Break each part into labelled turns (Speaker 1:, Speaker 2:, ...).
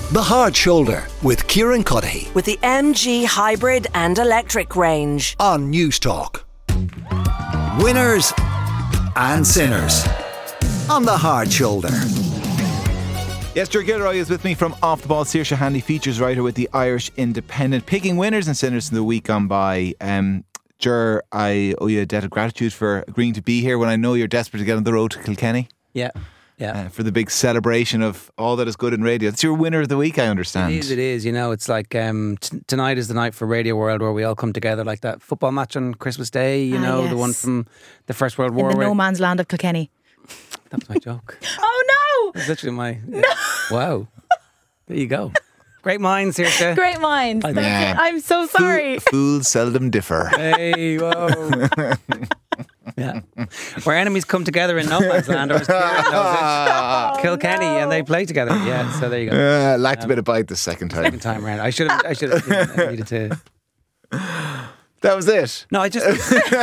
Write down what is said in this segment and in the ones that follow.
Speaker 1: The Hard Shoulder with Kieran Cuddihy
Speaker 2: with the MG hybrid and electric range
Speaker 1: on News Talk. Winners and sinners on The Hard Shoulder.
Speaker 3: Yes, Ger Gilroy is with me from Off the Ball. Saoirse Handy, features writer with the Irish Independent, picking winners and sinners in the week gone by. Ger, I owe you a debt of gratitude for agreeing to be here when I know you're desperate to get on the road to Kilkenny.
Speaker 4: Yeah.
Speaker 3: For the big celebration of all that is good in radio. It's your winner of the week, I understand.
Speaker 4: It is. You know, it's like tonight is the night for Radio World where we all come together, like that football match on Christmas Day, you know,
Speaker 5: yes.
Speaker 4: The one from the First World War.
Speaker 5: In the no man's land of Kilkenny.
Speaker 4: That was my joke.
Speaker 5: Oh no!
Speaker 4: That's literally my... Wow. There you go. Great minds, Saoirse.
Speaker 5: Great minds.
Speaker 3: Yeah.
Speaker 5: I'm so sorry.
Speaker 3: Fools seldom differ.
Speaker 4: Hey, whoa. Yeah. Where enemies come together in no man's land, or as Kieran knows it, Kilkenny, and they play together. Yeah, so there you go.
Speaker 3: Lacked a bit of bite the second time.
Speaker 4: Second time around. I should have needed to...
Speaker 3: That was it.
Speaker 4: No, I just...
Speaker 3: I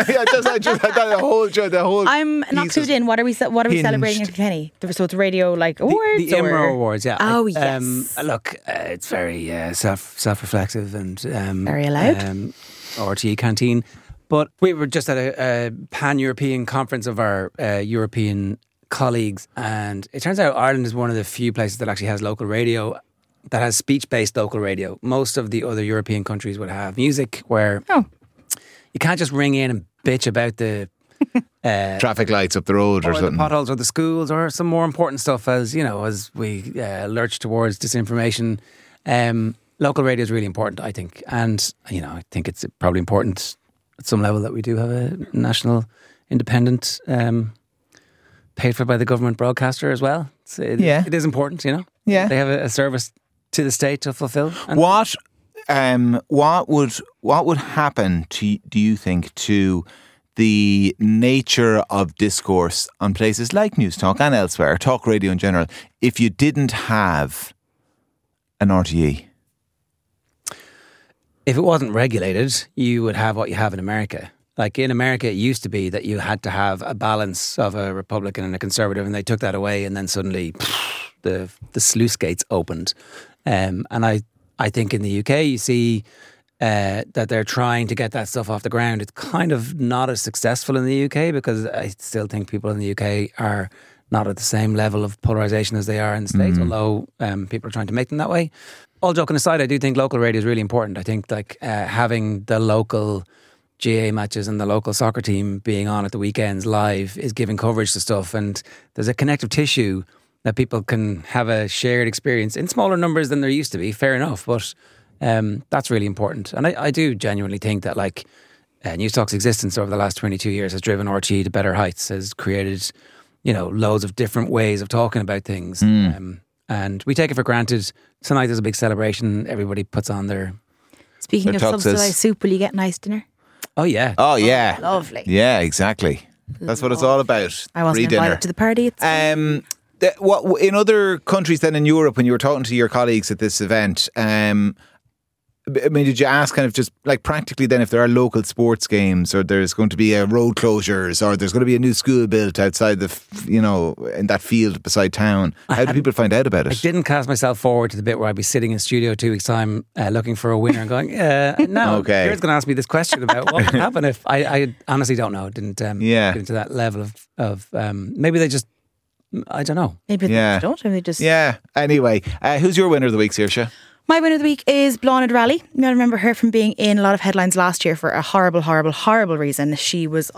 Speaker 3: thought the whole
Speaker 5: I'm not
Speaker 3: piece
Speaker 5: clued in. What are we
Speaker 3: hinged.
Speaker 5: celebrating in Kilkenny? So it's radio like awards.
Speaker 4: The IMRO Awards, yeah.
Speaker 5: Oh yes.
Speaker 4: Look, it's very self-reflexive and
Speaker 5: very allowed.
Speaker 4: RTE Canteen. But we were just at a pan-European conference of our European colleagues, and it turns out Ireland is one of the few places that actually has local radio, that has speech-based local radio. Most of the other European countries would have music where you can't just ring in and bitch about the
Speaker 3: traffic lights up the road or something,
Speaker 4: the potholes or the schools or some more important stuff, as you know, as we lurch towards disinformation. Local radio is really important, I think, and you know, I think it's probably important at some level that we do have a national independent paid for by the government broadcaster as well. It is important, you know.
Speaker 3: Yeah,
Speaker 4: they have a service to the state to fulfil. And
Speaker 3: what would happen to, do you think, to the nature of discourse on places like News Talk and elsewhere, talk radio in general, if you didn't have an RTE?
Speaker 4: If it wasn't regulated, you would have what you have in America. Like in America, it used to be that you had to have a balance of a Republican and a Conservative, and they took that away, and then suddenly the sluice gates opened. And I think in the UK, you see that they're trying to get that stuff off the ground. It's kind of not as successful in the UK because I still think people in the UK are not at the same level of polarisation as they are in the States, although people are trying to make them that way. All joking aside, I do think local radio is really important. I think like having the local GA matches and the local soccer team being on at the weekends live is giving coverage to stuff, and there's a connective tissue that people can have a shared experience in smaller numbers than there used to be, fair enough, but that's really important. And I do genuinely think that like News Talk's existence over the last 22 years has driven RTE to better heights, has created, you know, loads of different ways of talking about things. And we take it for granted. Tonight there's a big celebration. Everybody puts on their...
Speaker 5: Speaking of subsidised soup, will you get nice dinner?
Speaker 4: Oh, yeah.
Speaker 3: Oh, yeah.
Speaker 5: Lovely.
Speaker 3: Yeah, exactly. That's what it's all about.
Speaker 5: I wasn't invited to the party.
Speaker 3: What in other countries then in Europe, when you were talking to your colleagues at this event, I mean, did you ask kind of just like practically then if there are local sports games or there's going to be road closures or there's going to be a new school built outside in that field beside town? How do people find out about it?
Speaker 4: I didn't cast myself forward to the bit where I'd be sitting in studio 2 weeks' time looking for a winner and going, no,
Speaker 3: okay.
Speaker 4: Kieran's going to ask me this question about what would happen if... I honestly don't know. Didn't get into that level of maybe they just... I don't know.
Speaker 5: Maybe they don't. Maybe they just...
Speaker 3: Yeah. Anyway, who's your winner of the week, Saoirse?
Speaker 5: My winner of the week is Bláthnaid Raleigh. I remember her from being in a lot of headlines last year for a horrible, horrible, horrible reason. She was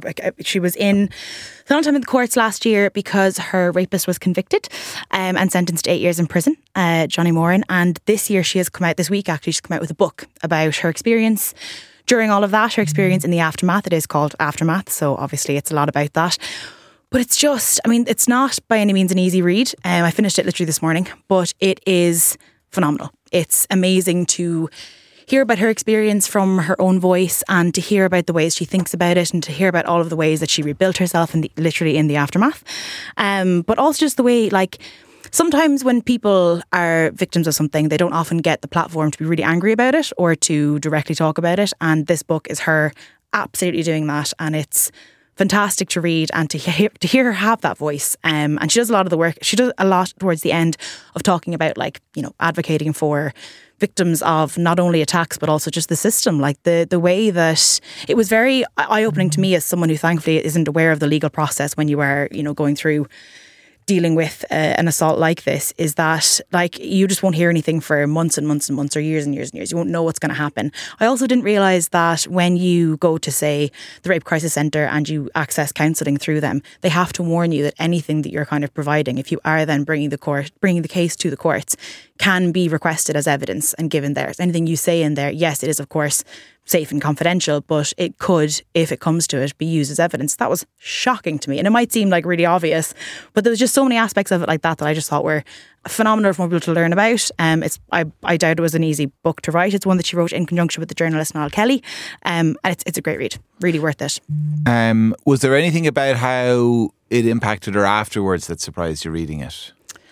Speaker 5: in Sondheim in the courts last year because her rapist was convicted and sentenced to 8 years in prison, Johnny Moran. And this year she's come out with a book about her experience during all of that, her experience in the aftermath. It is called Aftermath, so obviously it's a lot about that. But it's just, it's not by any means an easy read. I finished it literally this morning, but it is phenomenal. It's amazing to hear about her experience from her own voice and to hear about the ways she thinks about it and to hear about all of the ways that she rebuilt herself literally in the aftermath. But also just the way, sometimes when people are victims of something, they don't often get the platform to be really angry about it or to directly talk about it. And this book is her absolutely doing that. And it's fantastic to read and to hear her have that voice. And she does a lot of the work. She does a lot towards the end of talking about, like, you know, advocating for victims of not only attacks but also just the system, like the way that it was very eye-opening to me as someone who thankfully isn't aware of the legal process when you are, you know, going through dealing with an assault like this, is that, like, you just won't hear anything for months and months and months, or years and years and years. You won't know what's going to happen. I also didn't realise that when you go to, say, the Rape Crisis Centre and you access counselling through them, they have to warn you that anything that you're kind of providing, if you are then bringing the case to the courts, can be requested as evidence and given there. So anything you say in there, yes, it is of course safe and confidential, but it could, if it comes to it, be used as evidence. That was shocking to me. And it might seem like really obvious, but there was just so many aspects of it like that I just thought were phenomenal for more people to learn about. I doubt it was an easy book to write. It's one that she wrote in conjunction with the journalist Niall Kelly. And it's a great read. Really worth it.
Speaker 3: Was there anything about how it impacted her afterwards that surprised you reading it?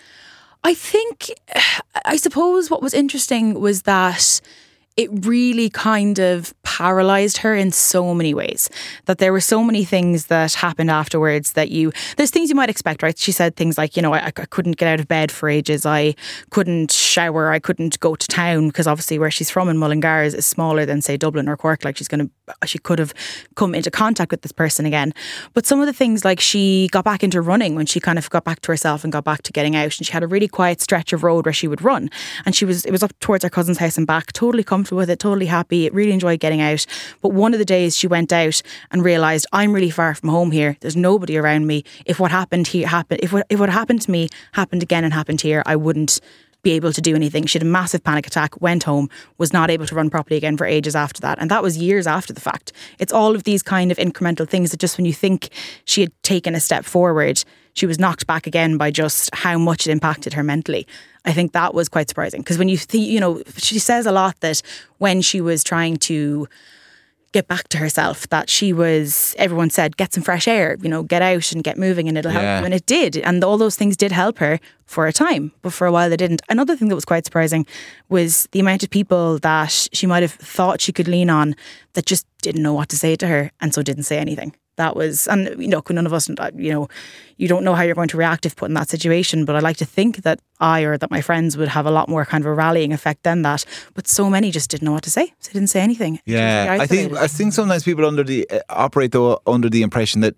Speaker 5: I suppose what was interesting was that it really kind of paralysed her in so many ways, that there were so many things that happened afterwards that there's things you might expect, right? She said things like, you know, I couldn't get out of bed for ages. I couldn't shower. I couldn't go to town because obviously where she's from in Mullingar is smaller than, say, Dublin or Cork. Like she could have come into contact with this person again. But some of the things, like she got back into running when she kind of got back to herself and got back to getting out, and she had a really quiet stretch of road where she would run, and it was up towards her cousin's house and back, totally comfortable with it, totally happy, really enjoyed getting out. But one of the days she went out and realised, I'm really far from home here, there's nobody around me. If what happened here happened, if what happened to me happened again and happened here, I wouldn't be able to do anything. She had a massive panic attack, went home, was not able to run properly again for ages after that. And that was years after the fact. It's all of these kind of incremental things that just when you think she had taken a step forward, she was knocked back again by just how much it impacted her mentally. I think that was quite surprising, because when you know, she says a lot that when she was trying to get back to herself, that everyone said, get some fresh air, you know, get out and get moving and it'll help you. And it did. And all those things did help her for a time, but for a while they didn't. Another thing that was quite surprising was the amount of people that she might have thought she could lean on that just didn't know what to say to her and so didn't say anything. That was, and you know, none of us, you know, you don't know how you're going to react if put in that situation, but I like to think that or that my friends would have a lot more kind of a rallying effect than that. But so many just didn't know what to say, so they didn't say anything.
Speaker 3: Yeah, I think sometimes people operate under the impression that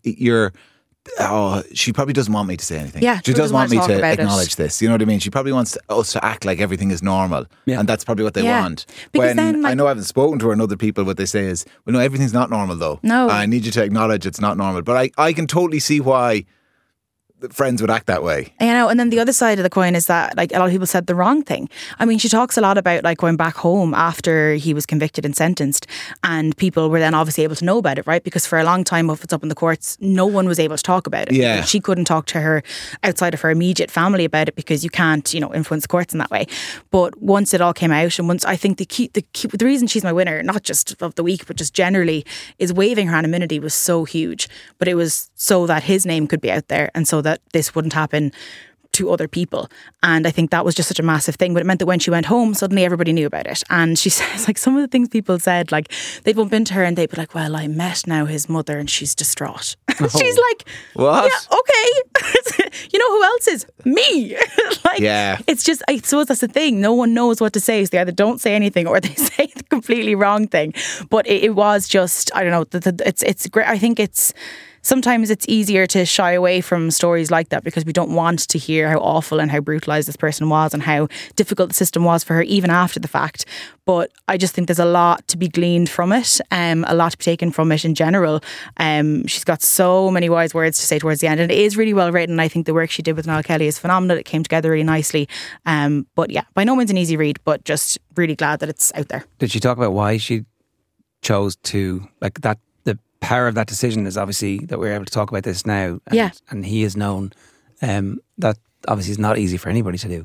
Speaker 3: she probably doesn't want me to say anything.
Speaker 5: Yeah,
Speaker 3: she doesn't want me to acknowledge this. You know what I mean? She probably wants us to act like everything is normal, and that's probably what they want.
Speaker 5: Because
Speaker 3: I know I haven't spoken to her and other people, what they say is, well, no, everything's not normal though.
Speaker 5: No,
Speaker 3: I need you to acknowledge it's not normal. But I can totally see why friends would act that way.
Speaker 5: You know, and then the other side of the coin is that, like, a lot of people said the wrong thing. I mean, she talks a lot about, like, going back home after he was convicted and sentenced, and people were then obviously able to know about it, right? Because for a long time, if it's up in the courts, no one was able to talk about it.
Speaker 3: Yeah.
Speaker 5: She couldn't talk to her outside of her immediate family about it because you can't, you know, influence the courts in that way. But once it all came out, and once, I think the reason she's my winner, not just of the week, but just generally, is waiving her anonymity was so huge. But it was so that his name could be out there and so that this wouldn't happen to other people. And I think that was just such a massive thing. But it meant that when she went home, suddenly everybody knew about it. And she says, like, some of the things people said, like, they'd bump into her and they'd be like, well, I met now his mother and she's distraught. Oh. She's like,
Speaker 3: what?
Speaker 5: Yeah, okay. You know who else is? Me. Like, yeah. It's just, I suppose that's the thing. No one knows what to say. So they either don't say anything or they say the completely wrong thing. But it was just, I don't know, it's great. I think sometimes it's easier to shy away from stories like that because we don't want to hear how awful and how brutalised this person was and how difficult the system was for her even after the fact. But I just think there's a lot to be gleaned from it, a lot to be taken from it in general. She's got so many wise words to say towards the end, and it is really well written. I think the work she did with Niall Kelly is phenomenal. It came together really nicely. But yeah, by no means an easy read, but just really glad that it's out there.
Speaker 4: Did she talk about why she chose to, like, that? Power of that decision is obviously that we're able to talk about this now. And he has known that obviously is not easy for anybody to do.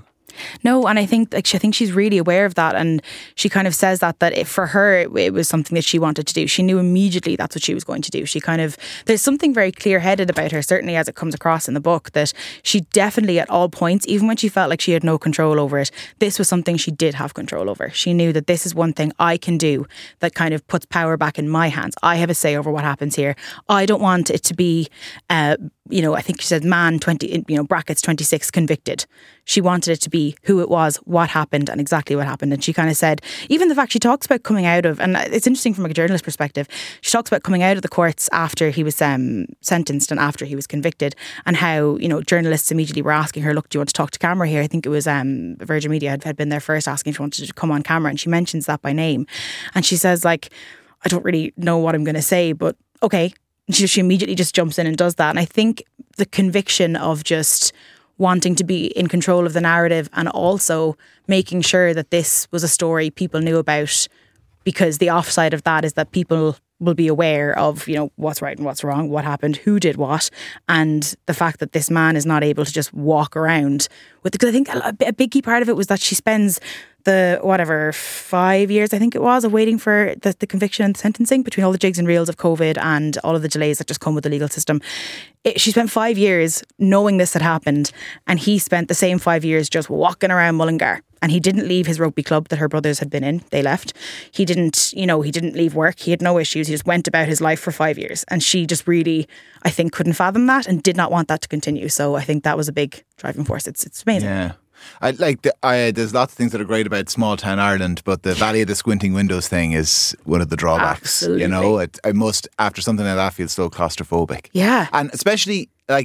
Speaker 5: No, and I think she's really aware of that, and she kind of says that for her it was something that she wanted to do. She knew immediately that's what she was going to do. There's something very clear-headed about her, certainly as it comes across in the book, that she definitely at all points, even when she felt like she had no control over it, this was something she did have control over. She knew that this is one thing I can do that kind of puts power back in my hands. I have a say over what happens here. I don't want it to be, I think she said man 20, brackets 26 convicted. She wanted it to be who it was, what happened, and exactly what happened. And she kind of said, even the fact she talks about coming out of, and it's interesting from a journalist perspective, she talks about coming out of the courts after he was sentenced and after he was convicted, and how, journalists immediately were asking her, look, do you want to talk to camera here? I think it was Virgin Media had been there first asking if she wanted to come on camera, and she mentions that by name. And she says, I don't really know what I'm going to say, but okay. She immediately just jumps in and does that. And I think the conviction of just wanting to be in control of the narrative, and also making sure that this was a story people knew about, because the offside of that is that people will be aware of, what's right and what's wrong, what happened, who did what, and the fact that this man is not able to just walk around with, because I think a big key part of it was that she spends the 5 years I think it was of waiting for the conviction and the sentencing, between all the jigs and reels of COVID and all of the delays that just come with the legal system. She spent 5 years knowing this had happened, and he spent the same 5 years just walking around Mullingar. And he didn't leave his rugby club that her brothers had been in. They left. He didn't leave work. He had no issues. He just went about his life for 5 years. And she just really, I think, couldn't fathom that and did not want that to continue. So I think that was a big driving force. It's amazing.
Speaker 3: Yeah. There's lots of things that are great about small town Ireland, but the Valley of the Squinting Windows thing is one of the drawbacks.
Speaker 5: Absolutely.
Speaker 3: I must, after something like that, feel so claustrophobic.
Speaker 5: Yeah.
Speaker 3: And especially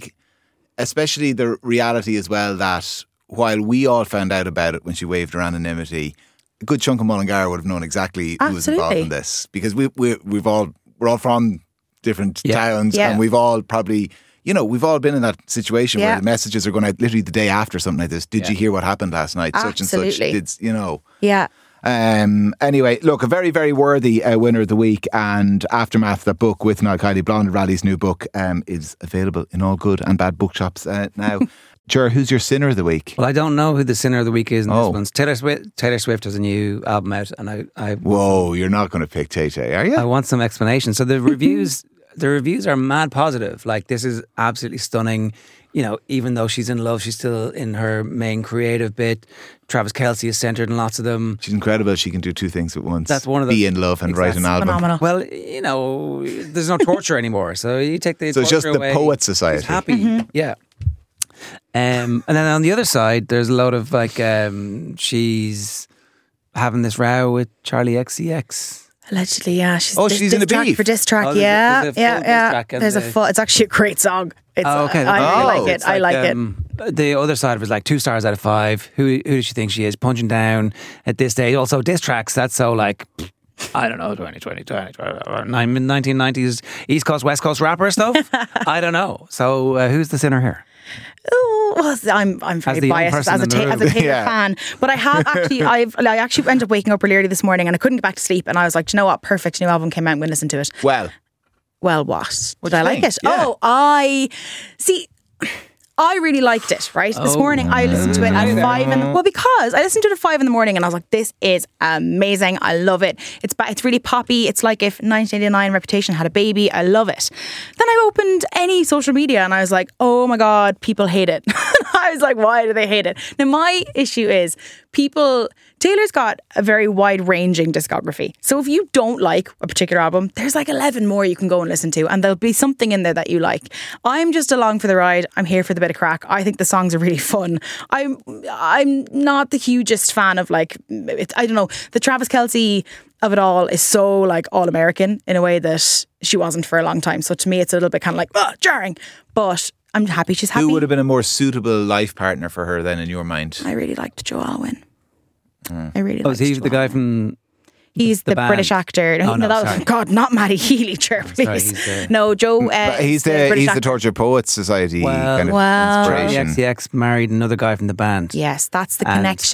Speaker 3: the reality as well that while we all found out about it when she waived her anonymity, a good chunk of Mullingar would have known exactly who was involved in this, because we're all from different towns, and we've all probably, we've all been in that situation where the messages are going out literally the day after something like this. Did you hear what happened last night?
Speaker 5: Absolutely.
Speaker 3: Such and such.
Speaker 5: Yeah.
Speaker 3: Anyway, look, a very, very worthy winner of the week, and Aftermath, the book with Niall Kiley, Blonde Rally's new book, is available in all good and bad bookshops now. Ger, who's your sinner of the week?
Speaker 4: Well, I don't know who the sinner of the week is in this one. Taylor Swift has a new album out, and
Speaker 3: Whoa, you're not going to pick Tay-Tay, are you?
Speaker 4: I want some explanation. So the reviews are mad positive. Like, this is absolutely stunning. Even though she's in love, she's still in her main creative bit. Travis Kelce is centred in lots of them.
Speaker 3: She's incredible. She can do two things at once.
Speaker 4: That's one of the...
Speaker 3: Be in love and write an album.
Speaker 5: Phenomenal.
Speaker 4: Well, there's no torture anymore. So you take the
Speaker 3: So it's just
Speaker 4: away,
Speaker 3: the Poet Society.
Speaker 4: She's happy. Yeah. And then on the other side, there's a load of she's having this row with Charlie XCX.
Speaker 5: Allegedly, yeah.
Speaker 3: She's in a beef.
Speaker 5: For diss track,
Speaker 4: There's a full diss track, and
Speaker 5: There's a full. It's actually a great song. It's,
Speaker 4: okay.
Speaker 5: I really like it.
Speaker 4: It's
Speaker 5: I like it.
Speaker 4: The other side of it is 2 stars out of 5. Who does she think she is? Punching down at this stage. Also, diss tracks. That's so I don't know, 1990s East Coast, West Coast rapper stuff. I don't know. So who's the sinner here?
Speaker 5: Oh, well, I'm very biased as a Taylor fan, but I have actually I actually ended up waking up really early this morning and I couldn't get back to sleep, and I was like, do you know what? Perfect, new album came out. I'm going to listen to it.
Speaker 3: Well,
Speaker 5: what? Did I like it?
Speaker 3: Yeah.
Speaker 5: Oh, I really liked it, right? This morning I listened to it at 5 because I listened to it at 5 a.m. and I was like, this is amazing. I love it. It's really poppy. It's like if 1989 Reputation had a baby. I love it. Then I opened any social media and I was like, oh my God, people hate it. I was like, why do they hate it? Now my issue is Taylor's got a very wide-ranging discography. So if you don't like a particular album, there's 11 more you can go and listen to, and there'll be something in there that you like. I'm just along for the ride. I'm here for the bit of crack. I think the songs are really fun. I'm not the hugest fan of I don't know, the Travis Kelce of it all is so all American in a way that she wasn't for a long time. So to me, it's a little bit kind of jarring. But I'm happy she's happy.
Speaker 3: Who would have been a more suitable life partner for her then in your mind?
Speaker 5: I really liked Joe Alwyn. I really liked
Speaker 4: is he
Speaker 5: Joe
Speaker 4: the guy
Speaker 5: Alwyn.
Speaker 4: from...
Speaker 5: He's the British actor. God, not Matty Healy, please. No, Joe.
Speaker 3: He's the Torture Poets Society kind of inspiration.
Speaker 4: XCX married another guy from the band.
Speaker 5: Yes, that's the connection.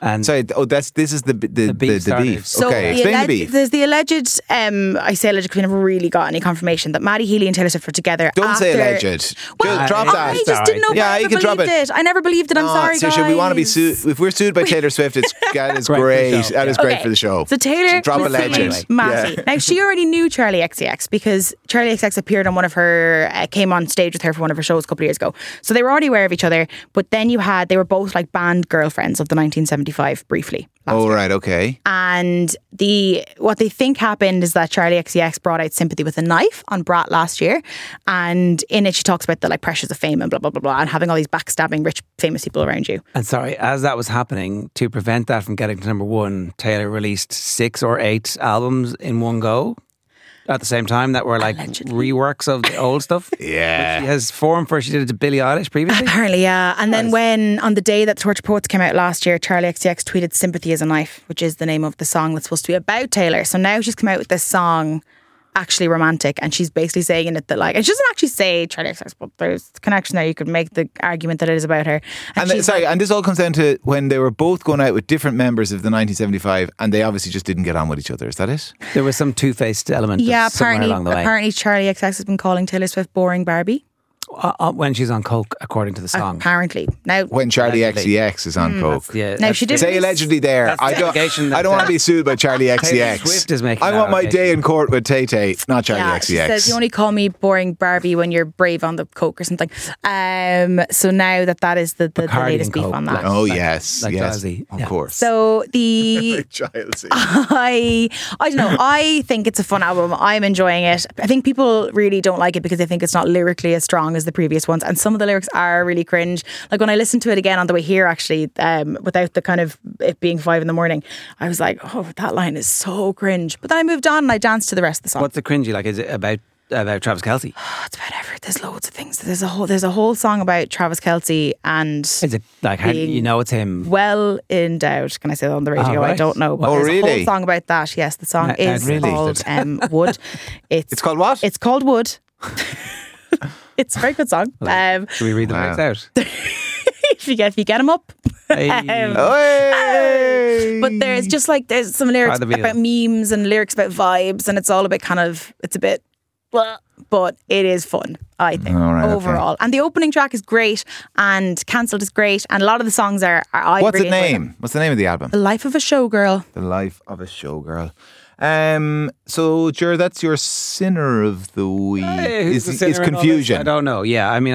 Speaker 4: And
Speaker 3: Sorry, this is the
Speaker 4: beef started.
Speaker 3: beef.
Speaker 5: So
Speaker 3: Okay, explain the beef.
Speaker 5: There's the alleged, I say alleged because we never really got any confirmation that Maddie Healy and Taylor Swift were together.
Speaker 3: Don't say
Speaker 5: after-
Speaker 3: alleged.
Speaker 5: Well,
Speaker 3: Just drop
Speaker 5: I
Speaker 3: that.
Speaker 5: just didn't know if
Speaker 3: Yeah,
Speaker 5: I
Speaker 3: you
Speaker 5: ever
Speaker 3: can drop
Speaker 5: believed
Speaker 3: it.
Speaker 5: it. I never believed it. I'm sorry,
Speaker 3: so
Speaker 5: guys.
Speaker 3: we want to be sued. If we're sued by Taylor Swift, that is
Speaker 4: Great for the
Speaker 3: great.
Speaker 4: show.
Speaker 3: That is great for the show.
Speaker 5: So Taylor
Speaker 3: Drop
Speaker 5: was
Speaker 3: alleged.
Speaker 5: suing Maddie. Now she already knew Charlie XCX because Charlie XCX appeared on one of her, came on stage with her for one of her shows a couple of years ago. So they were already aware of each other. But then they were both like band girlfriends of the 1975 briefly.
Speaker 3: Oh, right, okay.
Speaker 5: And what they think happened is that Charlie XCX brought out Sympathy with a Knife on Brat last year, and in it she talks about the like pressures of fame and blah blah blah blah, and having all these backstabbing rich famous people around you.
Speaker 4: And sorry, as that was happening, to prevent that from getting to number one, Taylor released 6 or 8 albums in one go at the same time that were like reworks of the old stuff.
Speaker 3: Yeah.
Speaker 4: Which she has formed for. She did it to Billie Eilish previously.
Speaker 5: Apparently, yeah. And then when on the day that Torture Poets came out last year, Charlie XCX tweeted "Sympathy is a Knife," which is the name of the song that's supposed to be about Taylor. So now she's come out with this song, Actually Romantic, and she's basically saying in it that like, and she doesn't actually say Charlie XCX, but there's a connection there. You could make the argument that it is about her.
Speaker 3: And
Speaker 5: she's
Speaker 3: and this all comes down to when they were both going out with different members of the 1975, and they obviously just didn't get on with each other. Is that it?
Speaker 4: There was some two-faced element
Speaker 5: yeah,
Speaker 4: somewhere along the way.
Speaker 5: apparently Charlie XCX has been calling Taylor Swift boring Barbie.
Speaker 4: When she's on coke, according to the song.
Speaker 5: Apparently. Now,
Speaker 3: When Charlie
Speaker 4: Allegedly.
Speaker 3: XCX is on coke.
Speaker 4: Yeah,
Speaker 5: she did-
Speaker 3: Say allegedly there.
Speaker 4: That's
Speaker 3: I
Speaker 4: the allegation
Speaker 3: don't
Speaker 4: that
Speaker 3: want to be sued by Charlie
Speaker 4: Taylor
Speaker 3: XCX.
Speaker 4: Swift is making
Speaker 3: I
Speaker 4: that
Speaker 3: want my
Speaker 4: allegation.
Speaker 3: day in court with Tay Tay, not Charlie
Speaker 5: yeah,
Speaker 3: XCX.
Speaker 5: she says you only call me boring Barbie when you're brave on the coke or something. So now that is the
Speaker 4: Bacardi
Speaker 5: latest
Speaker 4: and
Speaker 5: beef
Speaker 4: coke,
Speaker 5: on that.
Speaker 4: like-
Speaker 3: Oh, yes.
Speaker 4: like
Speaker 3: yes.
Speaker 4: Jazzy.
Speaker 3: Of
Speaker 4: Yeah.
Speaker 3: course.
Speaker 5: So the
Speaker 3: Childsy.
Speaker 5: I don't know. I think it's a fun album. I'm enjoying it. I think people really don't like it because they think it's not lyrically as strong as the previous ones, and some of the lyrics are really cringe. Like when I listened to it again on the way here, actually, without the kind of it being 5 a.m, I was like, oh, that line is so cringe. But then I moved on and I danced to the rest of the song.
Speaker 4: What's the cringy like? Is it about Travis Kelce?
Speaker 5: It's about everything. There's loads of things. There's a whole song about Travis Kelce and
Speaker 4: Is it like how
Speaker 5: being
Speaker 4: you know it's him?
Speaker 5: well endowed. Can I say that on the radio? I
Speaker 4: right.
Speaker 5: don't know. But
Speaker 3: Oh,
Speaker 5: there's a
Speaker 3: really?
Speaker 5: whole song about that. Yes, the song
Speaker 4: Now
Speaker 5: is
Speaker 4: really?
Speaker 5: called Wood.
Speaker 3: It's called what?
Speaker 5: It's called Wood. It's a very good song.
Speaker 4: Should we read the
Speaker 3: Wow.
Speaker 4: lyrics out?
Speaker 5: If you get them up.
Speaker 4: Hey.
Speaker 3: Hey!
Speaker 5: But there's some lyrics
Speaker 4: By the
Speaker 5: about memes and lyrics about vibes, and it's all a bit it's a bit, blah, but it is fun, I think,
Speaker 3: All right, okay.
Speaker 5: overall. And the opening track is great, and Cancelled is great, and a lot of the songs are I
Speaker 3: What's
Speaker 5: really
Speaker 3: the
Speaker 5: enjoy
Speaker 3: name?
Speaker 5: them.
Speaker 3: What's the name of the album?
Speaker 5: The Life of a Showgirl.
Speaker 3: The Life of a Showgirl. So, Jer, that's your sinner of the week.
Speaker 4: Hey, who's the
Speaker 3: Is
Speaker 4: sinner in all this?
Speaker 3: confusion.
Speaker 4: I don't know. Yeah, I mean,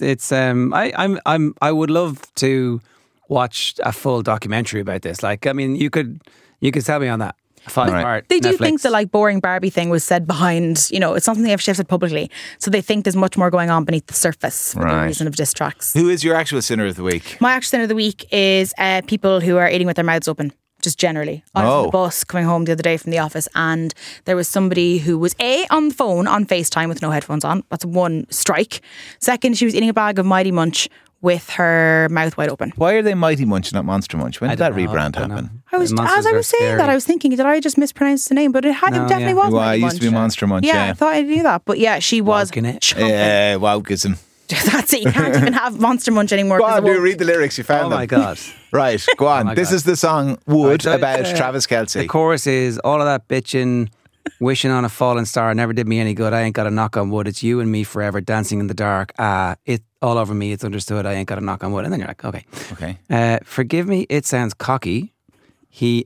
Speaker 4: I would love to watch a full documentary about this. Like, I mean, you could sell me on that. 5-part.
Speaker 5: They do
Speaker 4: Netflix.
Speaker 5: think the like boring Barbie thing was said behind, it's not something they've said publicly. So they think there's much more going on beneath the surface for the
Speaker 3: Right.
Speaker 5: reason of diss tracks.
Speaker 3: Who is your actual sinner of the week?
Speaker 5: My actual sinner of the week is people who are eating with their mouths open. Just generally. I was on
Speaker 3: Oh.
Speaker 5: the bus coming home the other day from the office, and there was somebody who was on the phone on FaceTime with no headphones on. That's one strike. Second, she was eating a bag of Mighty Munch with her mouth wide open.
Speaker 3: Why are they Mighty Munch, not Monster Munch? When
Speaker 4: I
Speaker 3: did that
Speaker 4: don't know,
Speaker 3: rebrand
Speaker 4: don't know.
Speaker 3: happen?
Speaker 5: I was
Speaker 4: The
Speaker 5: as
Speaker 4: monsters
Speaker 5: I
Speaker 4: are
Speaker 5: was saying
Speaker 4: scary.
Speaker 5: that, I was thinking, did I just mispronounce the name? But it
Speaker 4: No,
Speaker 5: definitely
Speaker 4: yeah.
Speaker 5: was.
Speaker 3: Well,
Speaker 5: Mighty
Speaker 3: it used to be
Speaker 5: Munch.
Speaker 3: Monster Munch,
Speaker 5: Yeah,
Speaker 3: yeah.
Speaker 5: I thought I knew that, but yeah, she was.
Speaker 4: Woking it.
Speaker 3: Yeah, wowgism.
Speaker 5: That's it. You can't even have Monster Munch anymore.
Speaker 3: Go
Speaker 5: 'cause
Speaker 3: on,
Speaker 5: it won't-
Speaker 3: read the lyrics. You found
Speaker 4: Oh
Speaker 3: them.
Speaker 4: my God.
Speaker 3: Right, go on.
Speaker 4: my
Speaker 3: This
Speaker 4: God.
Speaker 3: is the song Wood
Speaker 4: Right,
Speaker 3: about
Speaker 4: uh,
Speaker 3: Travis
Speaker 4: The
Speaker 3: Kelce.
Speaker 4: chorus is all of that bitching, wishing on a falling star never did me any good. I ain't got a knock on wood. It's you and me forever dancing in the dark. It all over me. It's understood. I ain't got a knock on wood. And then you're like, okay.
Speaker 3: Okay.
Speaker 4: Forgive me. It sounds cocky. He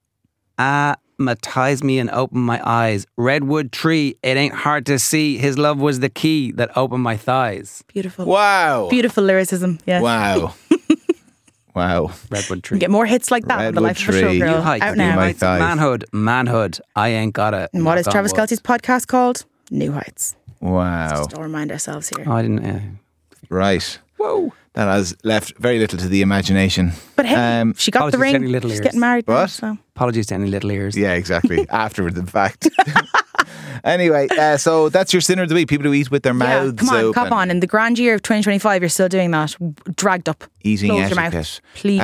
Speaker 4: matized me and opened my eyes. Redwood tree. It ain't hard to see. His love was the key that opened my thighs.
Speaker 5: Beautiful.
Speaker 3: Wow.
Speaker 5: Beautiful lyricism. Yeah.
Speaker 3: Wow. Wow.
Speaker 4: Redwood
Speaker 5: You
Speaker 4: tree.
Speaker 5: get more hits like that on The
Speaker 3: Redwood
Speaker 5: Life of a
Speaker 3: Tree.
Speaker 5: Showgirl.
Speaker 4: New heights.
Speaker 5: Out
Speaker 4: New
Speaker 5: now.
Speaker 3: heights. thighs.
Speaker 4: Manhood. I ain't got it.
Speaker 5: And what is Travis Kelce's podcast called? New Heights.
Speaker 3: Wow.
Speaker 5: Just to remind ourselves here.
Speaker 4: Oh, I didn't.
Speaker 3: Right.
Speaker 4: Whoa.
Speaker 3: That has left very little to the imagination.
Speaker 5: But hey, she got the
Speaker 4: apologies to any
Speaker 5: ring.
Speaker 4: little
Speaker 5: She's
Speaker 4: ears.
Speaker 5: getting married now,
Speaker 3: What?
Speaker 5: so.
Speaker 4: Apologies to any little ears.
Speaker 3: Yeah, exactly. Afterward, in fact. Anyway, so that's your sinner of the week. People who eat with their
Speaker 5: Yeah,
Speaker 3: mouths
Speaker 5: come on,
Speaker 3: open.
Speaker 5: cop on. In the grand year of 2025, you're still doing that. Dragged up.
Speaker 3: Eating
Speaker 5: Close your
Speaker 3: etiquette.
Speaker 5: mouth, please.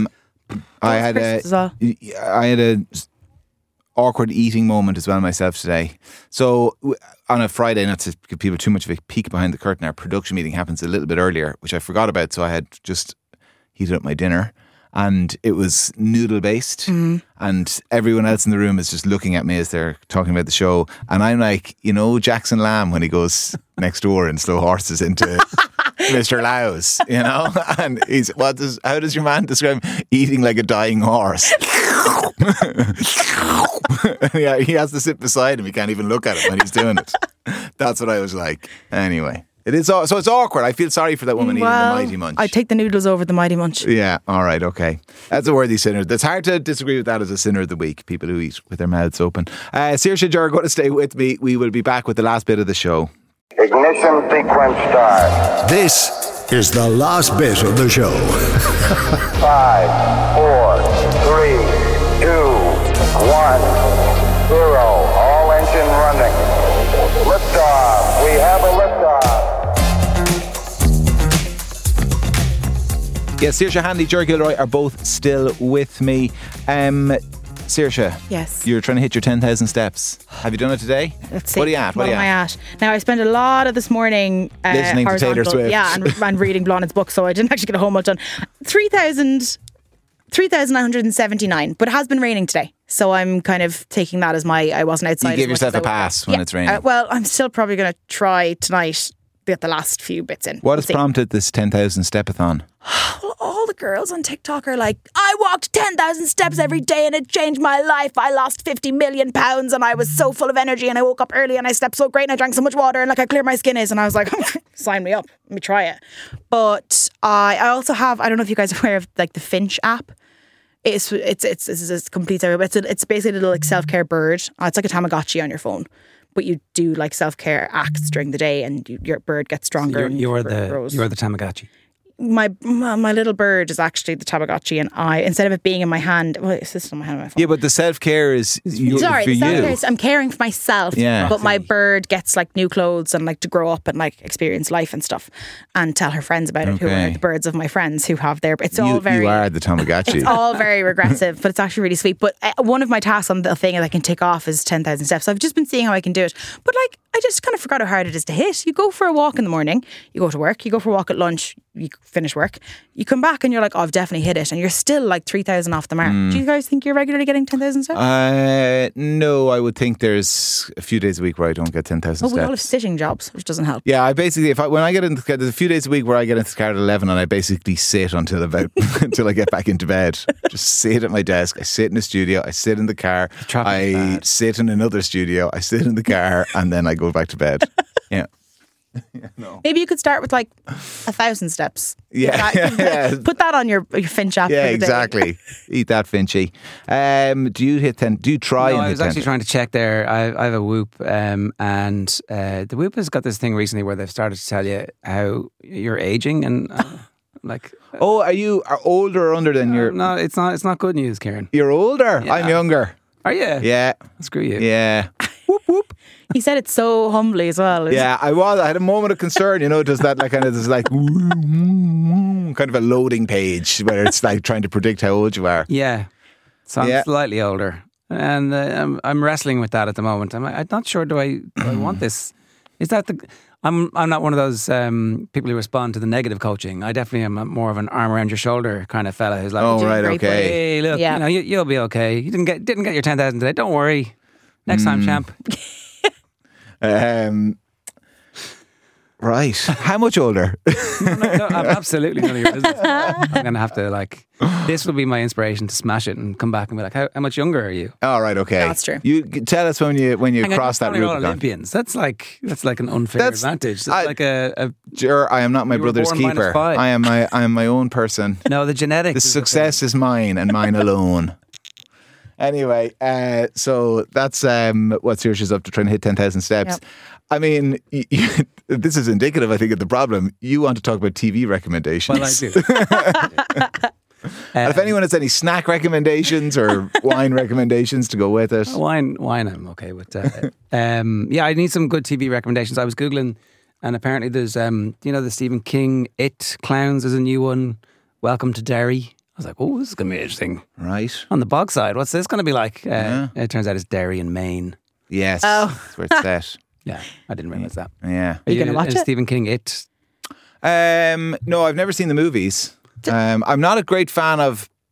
Speaker 3: I had
Speaker 5: Christmas as well.
Speaker 3: a awkward eating moment as well myself today. So on a Friday, not to give people too much of a peek behind the curtain, our production meeting happens a little bit earlier, which I forgot about. So I had just heated up my dinner, and it was noodle based, and everyone else in the room is just looking at me as they're talking about the show, and I'm like, Jackson Lamb when he goes next door and slow horses into Mr. Lau's, and how does your man describe eating like a dying horse? Yeah, he has to sit beside him. He can't even look at him when he's doing it. That's what I was like. Anyway, it is so it's awkward. I feel sorry for that woman eating the Mighty Munch.
Speaker 5: I take the noodles over the Mighty Munch.
Speaker 3: Yeah, all right, okay. That's a worthy sinner. It's hard to disagree with that as a sinner of the week. People who eat with their mouths open. Saoirse, you're going to stay with me. We will be back with the last bit of the show.
Speaker 6: Ignition sequence start.
Speaker 1: This is the last bit of the show.
Speaker 6: 5, 4, 3, 2, 1, 0. All engine running. Liftoff. We have a liftoff.
Speaker 3: Yes, Saoirse Hanley, Ger Gilroy are both still with me. Saoirse,
Speaker 5: Yes.
Speaker 3: you're trying to hit your 10,000 steps. Have you done it today?
Speaker 5: Let's see.
Speaker 3: What are you at?
Speaker 5: What am I at? Now, I spent a lot of this morning
Speaker 3: Listening to Taylor
Speaker 5: horizontal-
Speaker 3: Swift.
Speaker 5: Yeah, and reading Blonde's book, so I didn't actually get a whole much done. 3,979, but it has been raining today. So I'm kind of taking that as I wasn't outside.
Speaker 3: You give
Speaker 5: as much
Speaker 3: yourself
Speaker 5: as I
Speaker 3: a
Speaker 5: would.
Speaker 3: pass when it's raining.
Speaker 5: Well, I'm still probably going to try tonight, get the last few bits in.
Speaker 3: What
Speaker 5: We'll
Speaker 3: has
Speaker 5: see.
Speaker 3: prompted this 10,000 stepathon?
Speaker 5: Well, all the girls on TikTok are like, I walked 10,000 steps every day and it changed my life. I lost 50 million pounds and I was so full of energy and I woke up early and I slept so great and I drank so much water and look how clear my skin is. And I was like, sign me up. Let me try it. But I also have, I don't know if you guys are aware of like the Finch app. It's complete everywhere. It's basically a little like self-care bird. It's like a Tamagotchi on your phone. But you do like self-care acts during the day and your bird gets stronger. and
Speaker 4: You're
Speaker 5: your bird
Speaker 4: the
Speaker 5: grows.
Speaker 4: Tamagotchi.
Speaker 5: My little bird is actually the Tamagotchi, and instead of it being in my hand, well, it's just in my hand on my phone.
Speaker 3: Yeah, but the self-care is
Speaker 5: Sorry,
Speaker 3: for
Speaker 5: the self-care
Speaker 3: you.
Speaker 5: is I'm caring for myself.
Speaker 3: Yeah.
Speaker 5: But my bird gets like new clothes and like to grow up and like experience life and stuff, and tell her friends about it. Who
Speaker 3: Okay.
Speaker 5: are the birds of my friends who have their? It's all very.
Speaker 3: You are the Tamagotchi.
Speaker 5: It's all very regressive, but it's actually really sweet. But one of my tasks on the thing that I can tick off is 10,000 steps. So I've just been seeing how I can do it. But like, I just kind of forgot how hard it is to hit. You go for a walk in the morning, you go to work, you go for a walk at lunch, you finish work, you come back and you're like, oh, I've definitely hit it. And you're still like 3,000 off the mark. Do you guys think you're regularly getting 10,000 steps?
Speaker 3: No, I would think there's a few days a week where I don't get 10,000
Speaker 5: We all have
Speaker 3: steps.
Speaker 5: sitting jobs, which doesn't help.
Speaker 3: Yeah, I basically, when I get into, there's a few days a week where I get into the car at 11 and I basically sit until I get back into bed. Just sit at my desk. I sit in the studio. I sit in the car.
Speaker 4: traffic is
Speaker 3: I
Speaker 4: bad.
Speaker 3: sit in another studio. I sit in the car and then I go back to bed. Yeah.
Speaker 5: Maybe you could start with like 1,000 steps.
Speaker 3: Yeah, yeah.
Speaker 5: Put that on your Finch app.
Speaker 3: Yeah,
Speaker 5: for the day.
Speaker 3: exactly. Eat that, Finchy. Do you hit 10? Do you try
Speaker 4: No,
Speaker 3: and
Speaker 4: I
Speaker 3: hit
Speaker 4: was
Speaker 3: 10?
Speaker 4: actually trying to check there. I have a Whoop, and the Whoop has got this thing recently where they've started to tell you how you're aging, and like,
Speaker 3: Oh, are you older or under than your?
Speaker 4: no, it's not good news, Kieran.
Speaker 3: You're older.
Speaker 4: Yeah.
Speaker 3: I'm younger.
Speaker 4: Are you?
Speaker 3: Yeah,
Speaker 4: Screw you.
Speaker 3: yeah. Whoop whoop.
Speaker 5: He said it so humbly as well.
Speaker 3: Yeah, I had a moment of concern. Does that like kind of there's like kind of a loading page where it's like trying to predict how old you are.
Speaker 4: Yeah. So I'm
Speaker 3: Yeah.
Speaker 4: slightly older, and I'm wrestling with that at the moment. I'm not sure. Do I want this? Is that the? I'm not one of those people who respond to the negative coaching. I definitely am more of an arm around your shoulder kind of fella who's like,
Speaker 3: Oh,
Speaker 5: doing
Speaker 3: right,
Speaker 5: great,
Speaker 3: okay.
Speaker 4: hey, look,
Speaker 5: Yeah.
Speaker 4: you'll be okay. You didn't get your 10,000 today. Don't worry. Next time, champ.
Speaker 3: Right. How much older?
Speaker 4: No, I'm absolutely none of your business. I'm gonna have to this will be my inspiration to smash it and come back and be like, how much younger are you?
Speaker 3: All right. Okay.
Speaker 5: That's true.
Speaker 3: You tell us when you
Speaker 4: Hang on,
Speaker 3: cross that
Speaker 4: you're all
Speaker 3: Rubicon.
Speaker 4: Olympians. That's like an unfair
Speaker 3: That's-
Speaker 4: advantage. That's
Speaker 3: I-
Speaker 4: like a
Speaker 3: Sure, I am not my
Speaker 4: You were
Speaker 3: brother's
Speaker 4: born
Speaker 3: keeper.
Speaker 4: -5.
Speaker 3: I am my own person.
Speaker 4: no. The genetics.
Speaker 3: The
Speaker 4: is
Speaker 3: success is mine and mine alone. Anyway, so that's what Saoirse's up to, trying to hit 10,000 steps.
Speaker 5: Yep.
Speaker 3: I mean, this is indicative, I think, of the problem. You want to talk about TV recommendations.
Speaker 4: Well, I do.
Speaker 3: And if anyone has any snack recommendations or wine recommendations to go with it.
Speaker 4: Wine, I'm okay with. Yeah, I need some good TV recommendations. I was googling, and apparently there's, the Stephen King It Clowns is a new one. Welcome to Derry. I was like, oh, this is gonna be interesting.
Speaker 3: Right.
Speaker 4: On the bog side, what's this gonna be like? It turns out it's Derry in Maine.
Speaker 3: Yes.
Speaker 5: Oh.
Speaker 3: That's where it's set.
Speaker 4: Yeah, I didn't realize that.
Speaker 3: Yeah.
Speaker 5: Are you gonna watch
Speaker 4: is
Speaker 5: it?
Speaker 4: Stephen King It.
Speaker 3: No, I've never seen the movies. I'm not a great fan of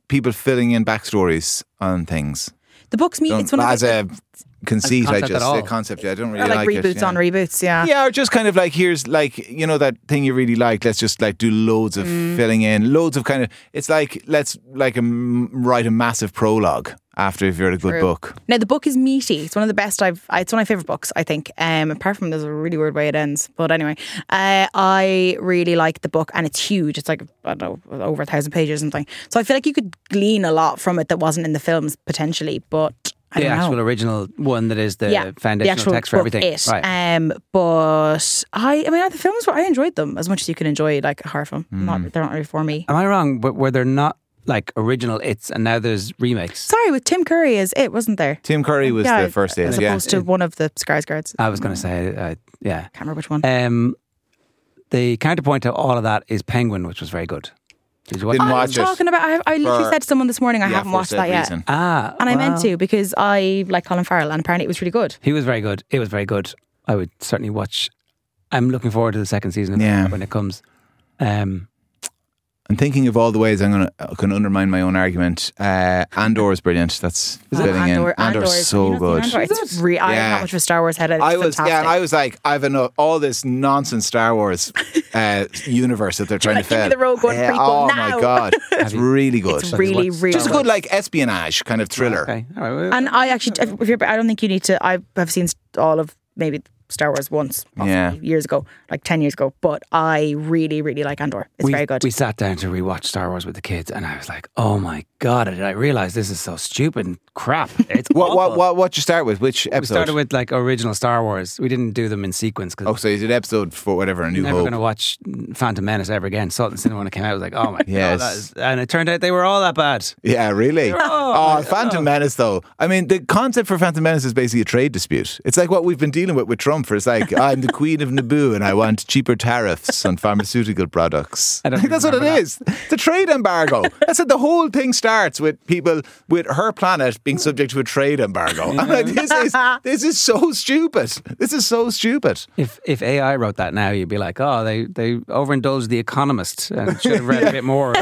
Speaker 3: people filling in backstories on things.
Speaker 5: The book's me. It's one of
Speaker 3: As a conceit,
Speaker 4: As a concept at all.
Speaker 3: the concept, I don't really
Speaker 5: like
Speaker 3: like
Speaker 5: reboots
Speaker 3: it.
Speaker 5: on reboots. Yeah.
Speaker 3: Yeah, or just kind of like, here's like, you know, that thing you really like, let's just like do loads of filling in, loads of kind of, it's like, let's like write a massive prologue after if you're a good book.
Speaker 5: Now the book is meaty. It's one of the best it's one of my favourite books, I think. Apart from there's a really weird way it ends. But anyway, I really like the book and it's huge. It's like, I don't know, over 1,000 pages or something. So I feel like you could glean a lot from it that wasn't in the films potentially, but I
Speaker 4: The
Speaker 5: don't know.
Speaker 4: actual original one that is the foundational
Speaker 5: actual
Speaker 4: text for
Speaker 5: book
Speaker 4: everything.
Speaker 5: It.
Speaker 4: Right.
Speaker 5: But I mean, the films I enjoyed them as much as you can enjoy like a horror film. They're not really for me.
Speaker 4: Am I wrong? But were there not like original It's and now there's remakes?
Speaker 5: Sorry, with Tim Curry as It, wasn't there?
Speaker 3: Tim Curry was the first
Speaker 5: as
Speaker 3: It,
Speaker 5: opposed to one of the Skarsgårds.
Speaker 4: I was going to say, yeah.
Speaker 5: Can't remember which one.
Speaker 4: The counterpoint to all of that is Penguin, which was very good. Did you watch
Speaker 3: Didn't
Speaker 4: it?
Speaker 3: watch it.
Speaker 5: Talking about, I literally
Speaker 3: For
Speaker 5: said to someone this morning, I
Speaker 3: the
Speaker 5: haven't watched that
Speaker 3: aforesaid
Speaker 5: yet.
Speaker 3: reason.
Speaker 5: And I meant to because I like Colin Farrell and apparently it was really good.
Speaker 4: He was very good. It was very good. I would certainly watch. I'm looking forward to the second season of
Speaker 3: Yeah.
Speaker 4: it when it comes.
Speaker 3: I'm thinking of all the ways I'm going to undermine my own argument. Andor is brilliant. That's fitting in. Andor's so good.
Speaker 5: It's I'm not much of a Star Wars head. It's
Speaker 3: I was,
Speaker 5: fantastic.
Speaker 3: and I was like, I've enough, all this nonsense Star Wars universe that they're trying to
Speaker 5: give me
Speaker 3: fill.
Speaker 5: the Rogue One prequel
Speaker 3: oh
Speaker 5: now.
Speaker 3: my god, it's really good.
Speaker 5: It's really, really
Speaker 3: just a
Speaker 5: good.
Speaker 3: good like espionage kind of thriller.
Speaker 4: Okay. All right. Well,
Speaker 5: And I actually, I don't think you need to. I have seen all of maybe Star Wars once, possibly, years ago, like 10 years ago. But I really, really like Andor. It's very good.
Speaker 4: We sat down to rewatch Star Wars with the kids, and I was like, "Oh my god!" Did I realize this is so stupid and crap? It's awful.
Speaker 3: What you start with? Which episode?
Speaker 4: We started with like original Star Wars. We didn't do them in sequence because
Speaker 3: Oh, so you did episode for whatever, A New
Speaker 4: never
Speaker 3: Hope.
Speaker 4: going to watch Phantom Menace ever again. Saw it in the cinema when it came out. I was like, "Oh my
Speaker 3: Yes.
Speaker 4: god!" That is, and it turned out they were all that bad.
Speaker 3: Yeah, really? Phantom Menace, though. I mean, the concept for Phantom Menace is basically a trade dispute. It's like what we've been dealing with Trump. For it's like, I'm the Queen of Naboo and I want cheaper tariffs on pharmaceutical products.
Speaker 4: I don't
Speaker 3: That's what it
Speaker 4: remember
Speaker 3: is. The trade embargo. That's it. The whole thing starts with people with her planet being subject to a trade embargo. I'm like, this is so stupid. This is so stupid.
Speaker 4: If AI wrote that now, you'd be like, "Oh, they overindulged The Economist and should have read a bit more."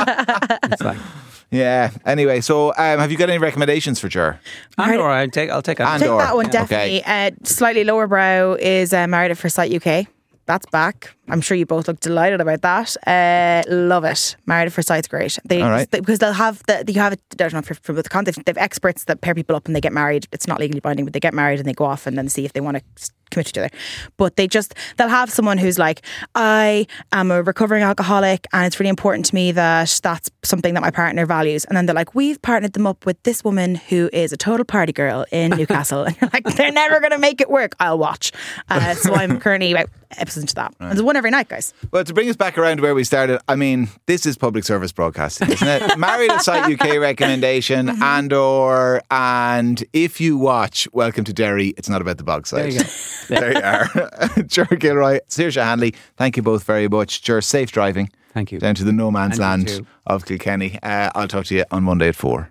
Speaker 4: It's like
Speaker 3: Yeah. Anyway, so have you got any recommendations for Jer?
Speaker 4: Andor. I'll take Andor.
Speaker 5: Take
Speaker 3: Andor.
Speaker 5: that one,
Speaker 3: Okay.
Speaker 5: definitely. Slightly lower brow is Married at First Sight UK. That's back. I'm sure you both look delighted about that. Love it. Married at First Sight's great.
Speaker 3: All right.
Speaker 5: Because they'll have I don't know if you're familiar with the concept. They have experts that pair people up and they get married. It's not legally binding, but they get married and they go off and then see if they want to commit to each other. But they'll have someone who's like, I am a recovering alcoholic and it's really important to me that that's something that my partner values. And then they're like, we've partnered them up with this woman who is a total party girl in Newcastle. And you're like, they're never going to make it work. I'll watch. So I'm currently about episodes into that. There's one every night, guys.
Speaker 3: Well, to bring us back around to where we started, I mean, this is public service broadcasting, isn't it? Married at Sight UK recommendation, Andor, and if you watch Welcome to Derry, it's not about the bog side.
Speaker 4: There you go.
Speaker 3: There you are. Ger Gilroy, Saoirse Hanley, thank you both very much. Ger, safe driving.
Speaker 4: Thank you.
Speaker 3: Down to the no man's
Speaker 4: And you
Speaker 3: land
Speaker 4: too.
Speaker 3: of Kilkenny. I'll talk to you on Monday at 4.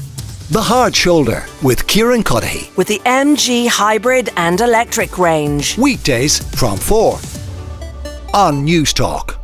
Speaker 1: The Hard Shoulder with Kieran Cuddihy.
Speaker 2: With the MG hybrid and electric range.
Speaker 1: Weekdays from 4 on News Talk.